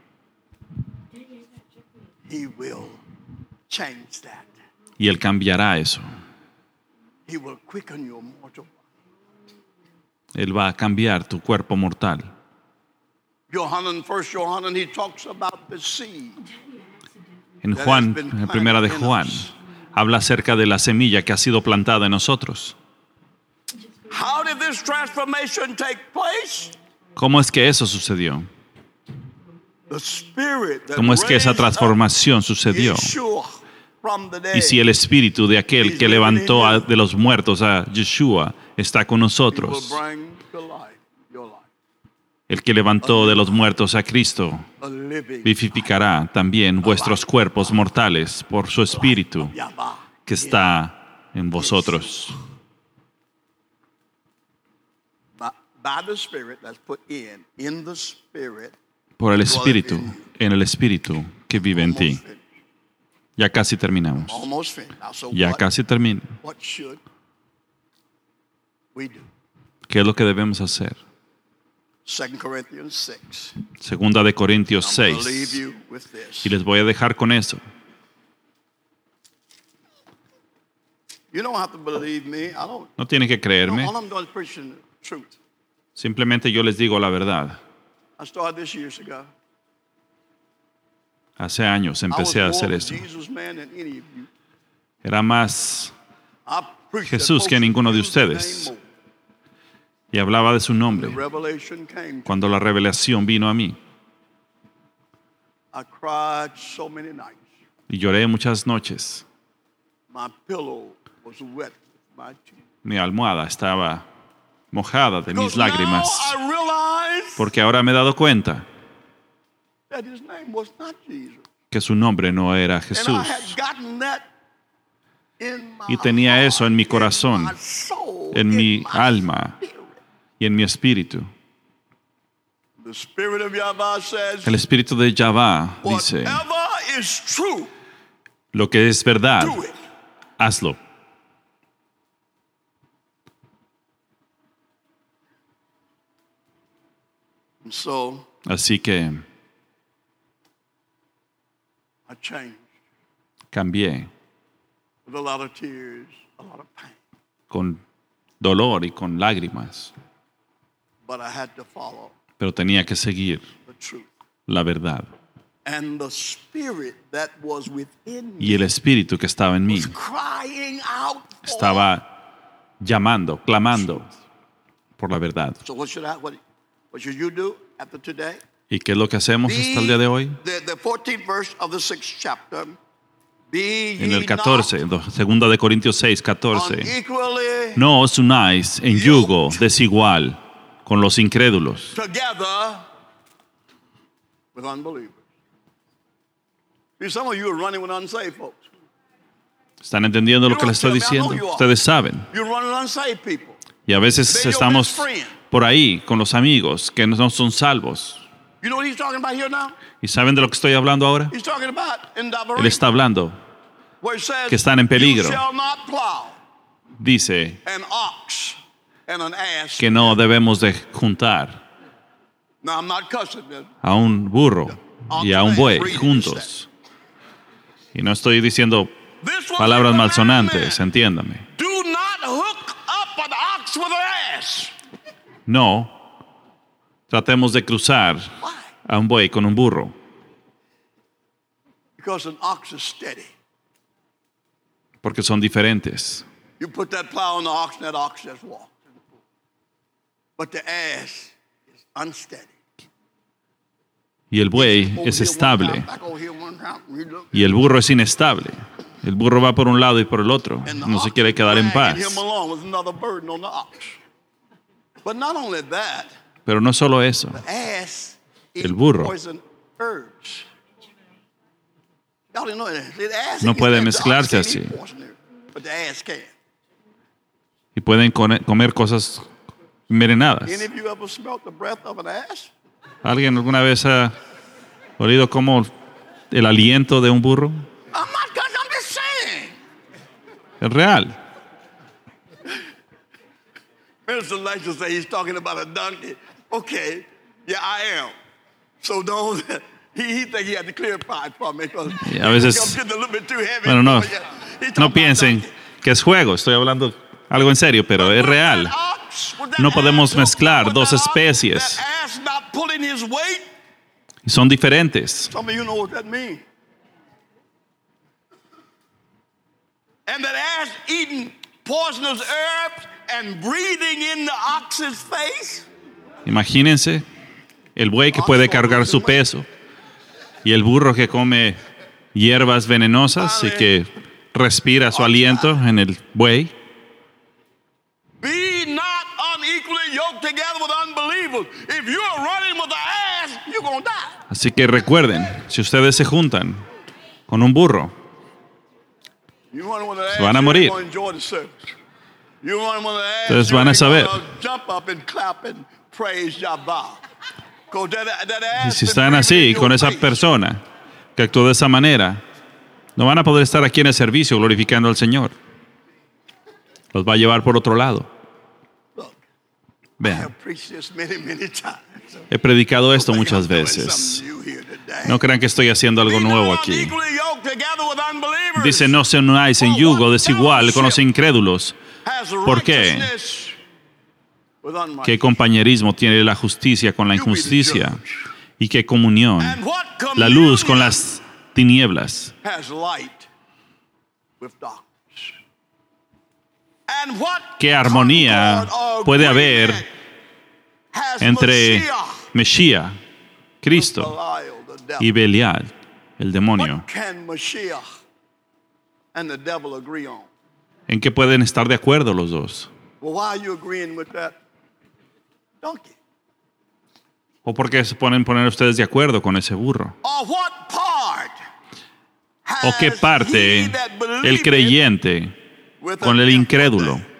He will change that. Y Él cambiará eso. He will quicken your mortal body. Él va a cambiar tu cuerpo mortal. Johanan, first Johanan, he talks about the seed. En Juan, en primera de Juan, habla acerca de la semilla que ha sido plantada en nosotros. How did this transformation take place? ¿Cómo es que eso sucedió? The Spirit that ¿Cómo es que esa raised up transformación sucedió? Yeshua from the dead. Y si el espíritu de aquel que levantó de los muertos a Yeshua está con will nosotros, bring to life your life. el que levantó de los muertos a Cristo A living vivificará también vuestros cuerpos mortales por su espíritu Yahweh. que está en vosotros. By the Spirit that's put in the Spirit. Por el espíritu, en el espíritu que vive en ti. Almost finished. Ya casi terminamos. Almost finished. Now, so Ya what, casi termina. what should we do? ¿Qué es lo que debemos hacer? 2 Corinthians 6. Segunda de Corintios I'm going to leave 6. you with this. Y les voy a dejar con eso. You don't have to believe me. I don't. No tienen que creerme. All I'm doing is preaching the truth. Simplemente yo les digo la verdad. I started this years ago. Hace años I was empecé a more hacer of a eso. Jesus man than any of you. Era más I preached Jesús that que folks ninguno de use his name ustedes. more. y hablaba de su The nombre. revelation came. Cuando la revelación vino a mí I cried so many nights. y lloré muchas noches, My pillow was wet with my tears. mi almohada estaba mojada de mis Because now lágrimas, I realized porque ahora me he dado cuenta that his name was not Jesus. que su nombre no era And I Jesús. had gotten that in my Y tenía eso en mi heart, corazón, in my soul, en in mi my alma spirit. y en mi espíritu. The Spirit of Yahweh says, El espíritu de Yahvah dice, whatever is true, lo que es verdad, do it. hazlo. And so Así que I changed cambié with a lot of tears, a lot of pain. con dolor y con lágrimas. But I had to follow pero tenía que seguir the truth. la verdad. And the spirit that was within Y el me espíritu que estaba en mí was crying out for. estaba llamando, clamando por la verdad. So what should you do after today? ¿Y qué es lo que hacemos hasta el día de hoy? The 14th verse of the 6th chapter. Be En el ye 14, segunda de Corintios 6, 14. unequally No os unáis en yugo desigual con los incrédulos. together with unbelievers. See, some of you are running with unsaved folks. ¿Están entendiendo lo que les estoy diciendo? Ustedes saben. You're running with unsaved people. Y a veces estamos por ahí con los amigos que no son salvos. You know what he's talking about here now? ¿Y saben de lo que estoy hablando ahora? He's talking about in Él Deuteronomy, está hablando, where it says, que están en peligro. You shall not plow dice an ox and an ass. que no debemos de juntar Now, I'm not cussing. a un burro y a un buey juntos. Y no estoy diciendo This was palabras a malsonantes, commandment. entiéndame. Do not hook up an ox with an ass. No tratemos de cruzar Why? a un buey con un burro, Because an ox is steady. porque son diferentes. You put that plow on the ox, and that ox just walks. But the ass is unsteady. Y el buey Over es here one estable time, back over here one time, you look, y el burro es inestable. El burro va por un lado y por el otro. and the No se ox quiere is quedar en paz. dragging him along with another burden on the ox. But not only that, Pero no solo eso. the ass El eats burro poison herbs. Y'all didn't know that. The ass No eats puede that. The ox mezclarse can't así. eat poison herbs, but the ass can. Y pueden comer cosas envenenadas. Any of you ever smelt the breath of an ass? ¿Alguien alguna vez ha olido como el aliento de un burro? I'm just saying. Es real. Minister Lecter say he's talking about a donkey. Okay, yeah, I am. So don't. He think he had to clarify it for me because Y a veces, I'm getting a little bit too heavy. bueno, no, for you. He's talking no about piensen donkey. que es juego. Estoy hablando algo en serio, pero es real. No podemos mezclar dos especies. That ass not pulling his weight. Y son diferentes. Some of you know what that means. And that ass eating poisonous herbs and breathing in the ox's face. Imagínense el buey que puede cargar su peso y el burro que come hierbas venenosas y que respira su aliento en el buey. Be not unequally yoked together with unbelievers. If you're running with the ass, you're going to die. Así que recuerden, si ustedes se juntan con un burro, You running with the ass, Se van a you morir. ain't gonna enjoy the service. You running with the ass, Ustedes you van a ain't saber. gonna jump up and clap and praise Yahweh. 'Cause that y ass si been están breathing así in con your esa face. persona que actuó de esa manera, no van a poder estar aquí en el servicio glorificando al Señor. Los va a llevar por otro lado. Look, I Vean, have preached this many times. he predicado esto Think muchas I'm doing veces. something new here today. No crean que estoy haciendo algo Be nuevo not aquí. unequally yoked together with unbelievers. Dice, no se unáis en yugo desigual con los incrédulos. Has ¿Por qué? righteousness with unrighteousness. ¿Qué compañerismo tiene la justicia con la injusticia? ¿Y qué comunión? And what La luz con communion las tinieblas. has light with darkness? And what ¿Qué armonía concord or puede haber agreement has entre Mashiach Mesías, Cristo, Belial, the devil? y Belial, el demonio? What can Mashiach and the devil agree on? ¿En qué pueden estar de acuerdo los dos? Well, why are you agreeing with that donkey? ¿O por qué se ponen ustedes de acuerdo con ese burro? Or what part ¿O qué has parte he that el believeth creyente with con a el temper incrédulo, thing?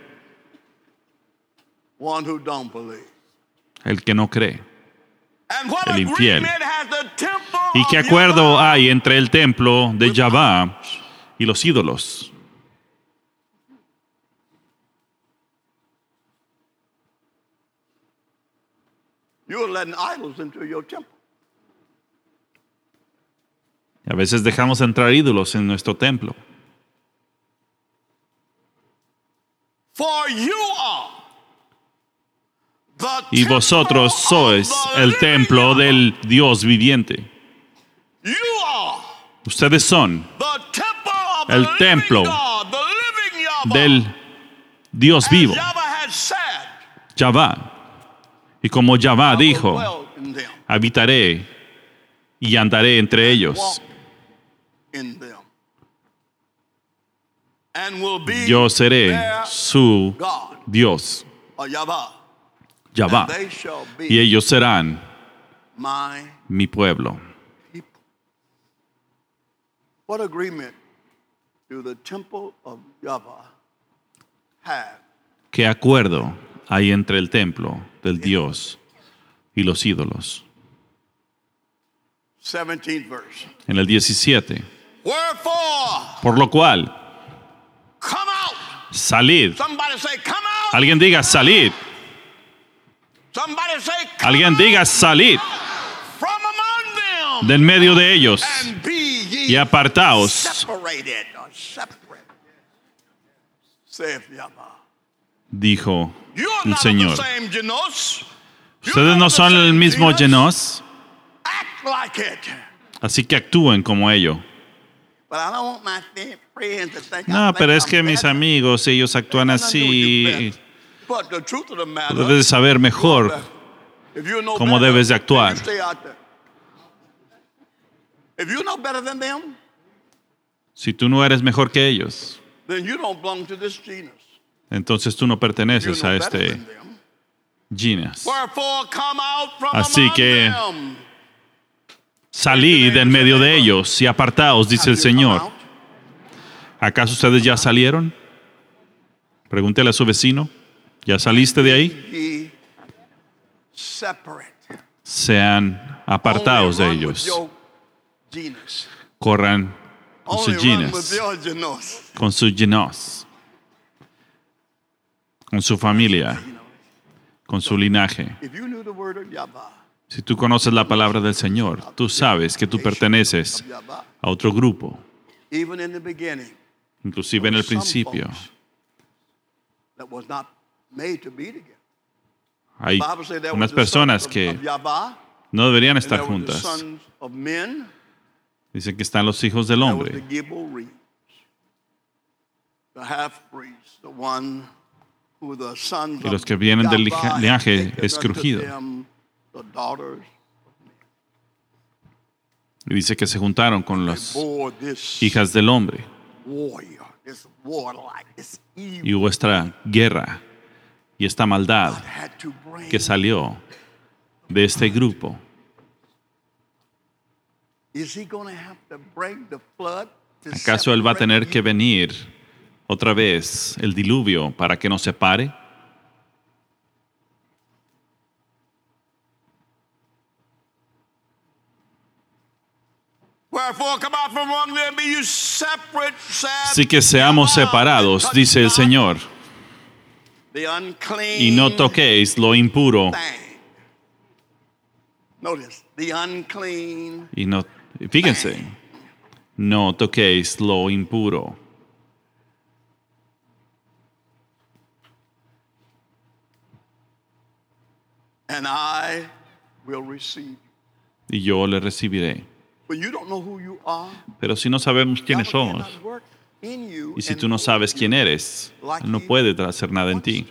One who don't believe. el que no cree? And what El infiel. agreement has the temple ¿Y qué of acuerdo Yahweh hay entre el templo de Yahvá y los ídolos? You are letting idols into your temple. A veces dejamos entrar ídolos en nuestro templo. For you are y vosotros sois el templo del Dios viviente. You are Ustedes son the temple of the el living templo God, the living Yahweh. del Dios As vivo, Yahweh had said, Yahvá. Y como Yahvá I will dijo, dwell in them, habitaré y andaré entre ellos. walk in them, and will be Yo seré their su God, Dios, or Yahweh, Yahvá, and they shall y be ellos serán my mi pueblo. people. What agreement do the temple of Yahweh have? ¿Qué acuerdo hay entre el templo del Dios y los ídolos? 17th verse. En el 17. Wherefore, Por lo cual, come out. salid. Somebody say, come out. Alguien diga salid. Somebody say, come Alguien diga salid from among them. de en medio de ellos And be ye y apartaos. separated or separate, saith Yahweh. Dijo You are el not Señor. of the same genus. You're Ustedes not no of the son el same mismo genus. Genos, Act like it. así que actúen como ellos. But I don't want my friends to think No, I pero es que I'm mis better. amigos, ellos actúan Nothing to do with you así. better. But the truth of the matter, Tú debes saber mejor if you know cómo better, debes de then actuar. you stay out there. If you know better than them, Si tú no eres mejor que ellos, then you don't belong to this genus. entonces tú no You perteneces know a better este than them. Genes. Wherefore come out from Así among que them. salid en medio de ellos y apartaos, dice el Have you come Señor. out? ¿Acaso ustedes ya salieron? Pregúntele a su vecino. ¿Ya saliste de ahí? Ye separate. Sean apartados de Only run with ellos. your genus. Corran con Only sus run with genes, your genus. con sus genos, con su familia, con su linaje. If you knew the word of Yahweh, Si tú conoces la palabra del Señor, tú sabes que tú perteneces of Yahweh, a otro grupo, even in the beginning, inclusive en el principio. that was not made to be together. Hay The Bible said there unas was the personas sons of que Yahweh, no deberían and estar there were the juntas. sons of men, Dicen que están los hijos del there was the hombre Gibeonites, the half-breeds, the one who the sons y los of que vienen del Yahweh had linaje taken unto escogido. them the daughters. Y dice que se juntaron con las Bore this hijas del hombre. warrior, this warlike, this evil Y hubo esta guerra y esta maldad had to bring. que salió de este grupo. Is he going to have to bring the flood to ¿Acaso él va a separate tener you? que venir otra vez el diluvio para que nos separe? Wherefore come out from among them, be you separate, said Así que seamos Yahweh, separados, and dice el touch not Señor, the unclean y no toquéis lo impuro. thing. Notice, the unclean. Y no, fíjense, no toquéis lo impuro. And I will receive you. Y yo le recibiré. But you don't know who you are. Pero si no sabemos quiénes Yahweh somos, cannot work in you y si and tú no sabes through quién you eres, like Él no he puede hacer nada en wants ti, to.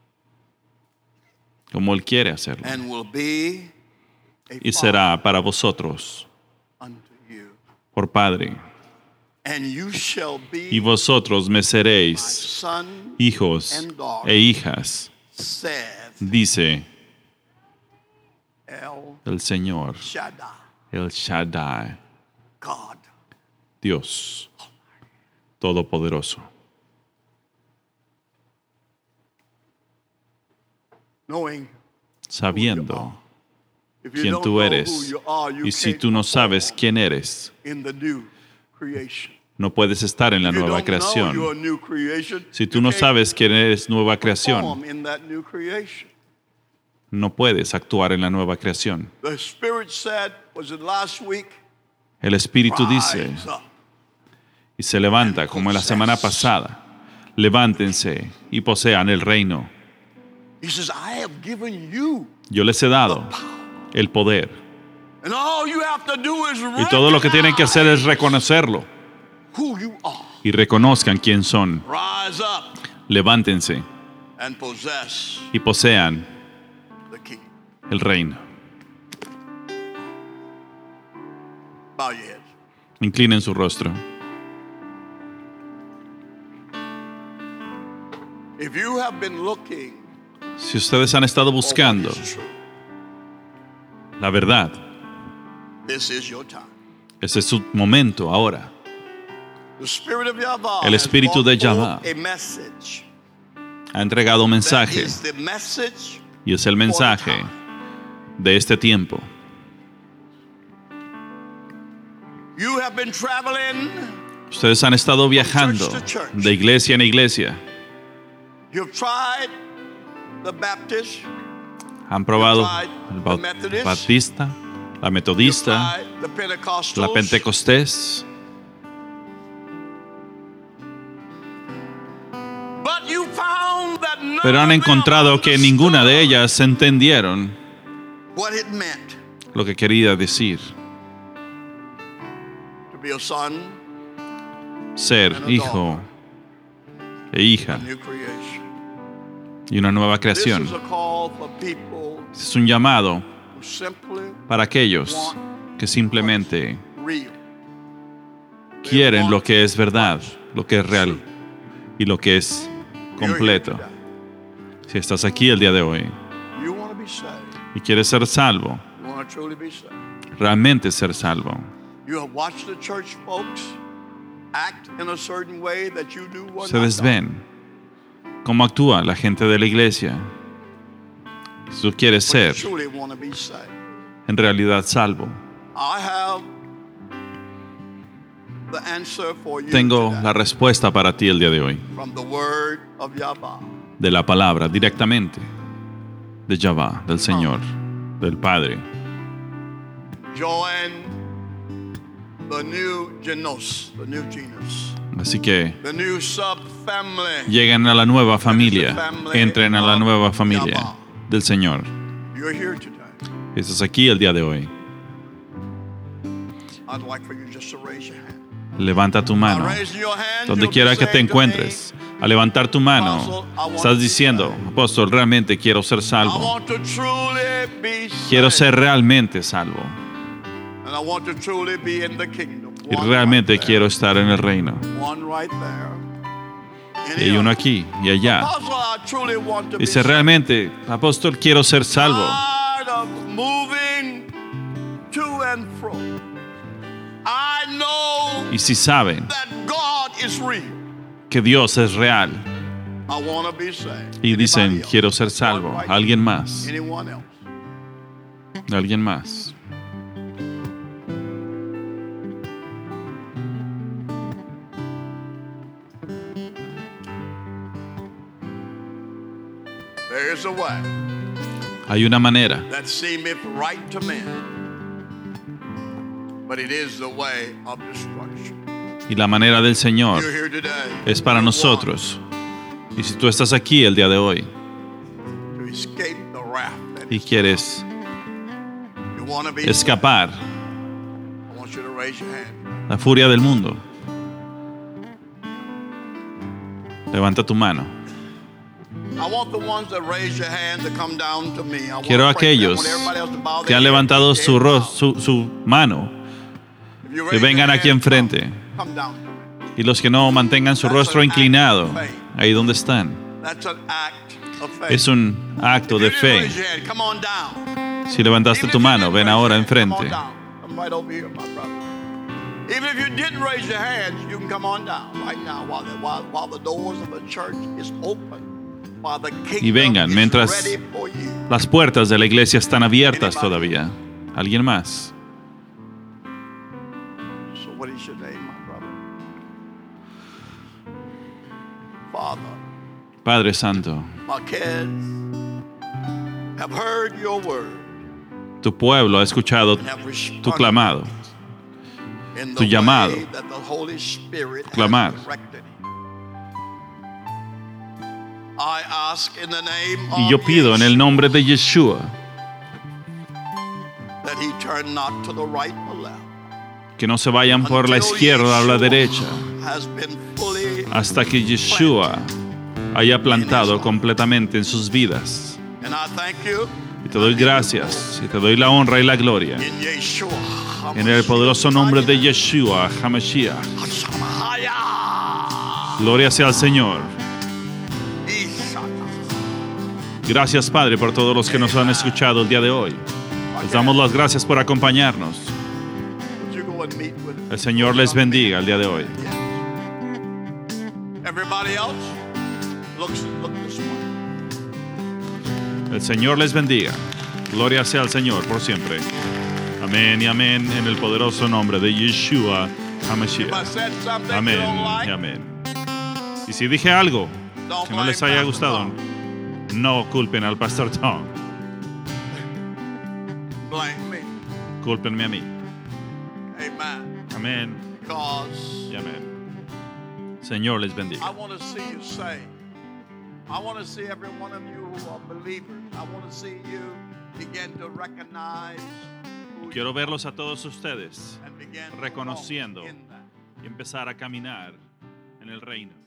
como Él quiere hacerlo. And will be a Y father será para vosotros, unto you. por Padre. And you shall be Y vosotros me my seréis son, hijos e hijas, saith dice El el Señor, Shaddai, el Shaddai, God. Dios Todopoderoso. Knowing Sabiendo if you quién don't tú know eres, who you are, you y si can't tú no perform sabes quién eres, in the new creation. no puedes estar en la If you nueva don't know you're a creación. new creation, Si tú you no can't sabes quién eres nueva creación, perform in that new creation. no puedes actuar en la nueva creación. The Spirit said, was it last week? El Espíritu dice, Rise up. y se levanta como en la semana pasada, levántense y posean el reino. He says, I have given you Yo les he dado the power. el poder. And all you have to do is Y todo lo que tienen que hacer es reconocerlo. who you are. Y reconozcan quién son. Rise up Levántense and possess y posean the kingdom. el reino. Bow your heads. Inclinen su rostro. If you have been looking Si ustedes han estado for what buscando is true, la verdad, this is your time. ese es su momento ahora. The Spirit of Yahweh El Espíritu de has brought Yahweh forth a message. Ha entregado un That mensaje is the message y es el mensaje de este tiempo. you have been traveling. Ustedes han estado viajando de iglesia en iglesia. You've tried the Baptist. Han probado You've tried the el Methodist. Bautista, la You've Metodista, tried the Pentecostals. la Pentecostés, But you found that none pero han of them encontrado que ninguna de understood ellas entendieron what it meant lo que quería decir to be a son, ser hijo e hija a new creation. y una nueva This creación. is a call for people Es un llamado who simply para aquellos que simplemente real. quieren lo que es verdad, lo que es real y lo que es completo. Si estás aquí el día de hoy You want to be saved. y quieres ser salvo, You want to truly be saved. realmente ser salvo, You have watched the church folks act in a certain way that you do what ustedes ven cómo actúa la gente de la iglesia. Si tú quieres ser truly want to be saved. en realidad salvo, I have the answer for you tengo today la respuesta para ti el día de hoy, from the word of Yahweh. de la palabra directamente de Yahweh, del Señor, del Padre. Join the new genus, Así que the new subfamily. lleguen a la nueva familia, entren a la nueva familia del Señor. You're here today. Estás aquí el día de hoy. I'd like for you just to raise your hand. Levanta tu mano. Raising your hand, Donde you'll be quiera que te saying to me, encuentres, al levantar tu mano, estás diciendo, apóstol, realmente quiero ser I salvo. want to truly be Quiero saved. ser realmente salvo. And I want to truly be in the kingdom. Y One realmente right there. quiero estar en el reino. One right there. Y hay uno aquí y allá. Apostle, I truly want to be Dice, saved. realmente, apóstol, quiero ser salvo. Tired of moving to and fro. I know Y si saben that God is real. que Dios es real I want to be saved. y dicen, Anybody else? quiero ser salvo, One right alguien más, there. Anyone else? alguien más. There is a way Hay una manera that seemeth right to men, but it is the way of destruction. y la manera del Señor You're here today. es para You nosotros. Y si tú estás aquí el día de hoy want to escape the wrath that y is quieres you want to be escapar I want you to raise your hand. la furia del mundo, levanta tu mano. I want the ones that raise your hand to come down to me. I want Quiero a to pray for them. I aquellos want everybody else to bow que their han head, levantado their su, head bowed. su mano, If you que raise vengan your aquí hand, enfrente. come down to me. Y los que no mantengan su rostro inclinado, ahí donde están. That's an act of faith. Es un acto If de you didn't fe. raise your hand, come on down. Si levantaste Even tu if you mano, didn't ven raise ahora your hand, come on enfrente. down. Come right over here, my brother. Even if you didn't raise your hands, you can come on down right now while the doors of the church is open. While the Y kingdom vengan is mientras ready for you. las puertas de la iglesia están abiertas todavía. ¿Alguien más? So what is your name, my brother? Father, Padre Santo, my kids have heard your word tu pueblo ha escuchado and have tu responded clamado, in tu the llamado, way that the Holy Spirit clamar. has directed. I ask in the name Y yo of pido en el nombre de Yeshua that he turn not to the right or left. que no se vayan por la izquierda o la derecha Has been fully hasta que Yeshua haya plantado completamente en sus vidas. and I thank you Y te doy gracias y te doy la honra y la gloria in Yeshua. en el poderoso nombre de Yeshua HaMashiach. Gloria sea al Señor. Gracias, Padre, por todos los que nos han escuchado el día de hoy. Les damos las gracias por acompañarnos. El Señor les bendiga el día de hoy. Everybody else, look this way. El Señor les bendiga. Gloria sea al Señor por siempre. Amén y amén en el poderoso nombre de Yeshua If I HaMashiach. said something you Amén don't y like, amén. Y si dije algo que no les haya gustado, no culpen al Pastor Tom. blame me. Cúlpenme a mí. Amen. Amén Because y amén. Señor les I bendiga. want to see you saved. I want to see every one of you who are believers. I want to see you begin to recognize who Quiero you verlos a todos ustedes are and begin to reconociendo walk in that. y empezar a caminar en el reino.